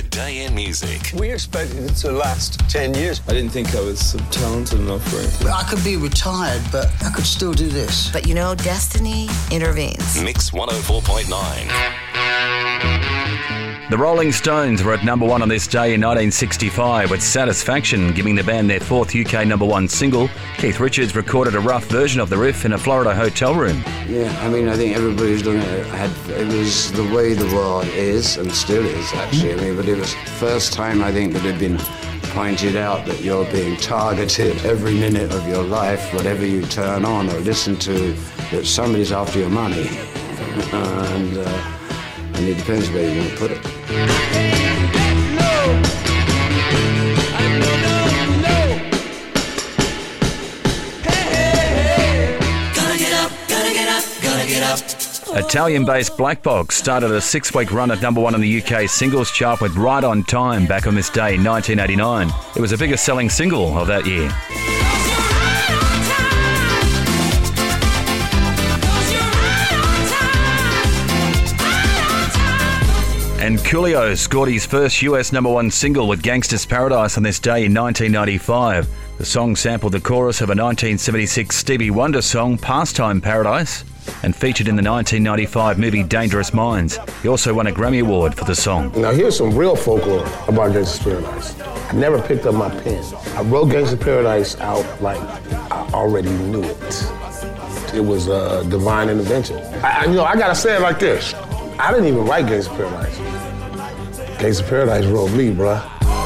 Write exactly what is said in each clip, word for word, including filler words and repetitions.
Today in Music. We expected it to last ten years. I didn't think I was talented enough for it. I could be retired, but I could still do this. But you know, destiny intervenes. Mix one oh four point nine. The Rolling Stones were at number one on this day in nineteen sixty-five with Satisfaction giving the band their fourth U K number one single. Keith Richards recorded a rough version of the riff in a Florida hotel room. Yeah, I mean, I think everybody's done it. Had, it was the way the world is, and still is, actually. I mean, but it was the first time, I think, that it had been pointed out that you're being targeted every minute of your life, whatever you turn on or listen to, that somebody's after your money. and, uh, and it depends where you want to put it. Italian-based Black Box started a six-week run at number one on the U K singles chart with Right on Time back on this day in nineteen eighty-nine. It was the biggest selling single of that year. And Coolio scored his first U S number one single with Gangsta's Paradise on this day in nineteen ninety-five. The song sampled the chorus of a nineteen seventy-six Stevie Wonder song, Pastime Paradise, and featured in the nineteen ninety-five movie Dangerous Minds. He also won a Grammy Award for the song. Now here's some real folklore about Gangsta's Paradise. I never picked up my pen. I wrote Gangsta's Paradise out like I already knew it. It was a divine intervention. I, you know, I gotta say it like this. I didn't even write Gangsta's Paradise. Gangsta's Paradise wrote me, bruh.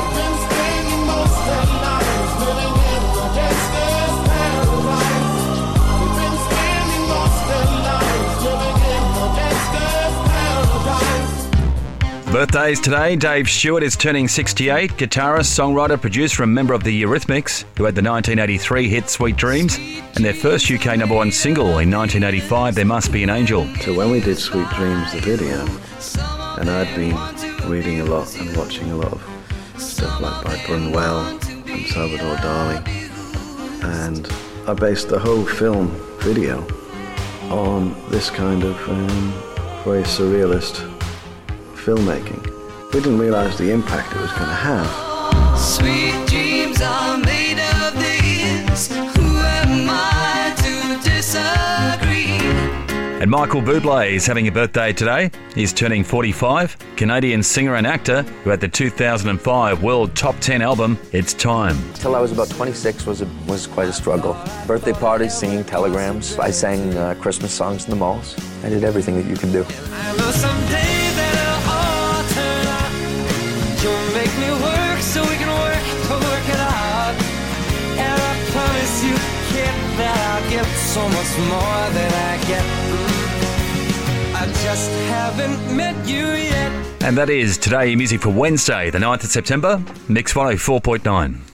Birthdays today. Dave Stewart is turning sixty-eight. Guitarist, songwriter, producer and member of the Eurythmics, who had the nineteen eighty-three hit Sweet Dreams and their first U K number one single in nineteen eighty-five, There Must Be an Angel. So when we did Sweet Dreams, the video, and I'd been reading a lot and watching a lot of stuff like by Brunwell and Salvador Dali, and I based the whole film video on this kind of um, very surrealist filmmaking. We didn't realise the impact it was going to have. Sweet dreams are made of these. Who am I to disagree? And Michael Bublé is having a birthday today. He's turning forty-five. Canadian singer and actor who had the two thousand five World Top ten album, It's Time. Till I was about twenty-six was a, was quite a struggle. Birthday parties, singing telegrams. I sang uh, Christmas songs in the malls. I did everything that you can do. I know someday that it'll all turn out. You'll make me work so we can work to work it out. And I promise you, kid, that I'll get so much more than I get. I just haven't met you yet. And that is Today in Music for Wednesday, the ninth of September. Mix one oh four point nine.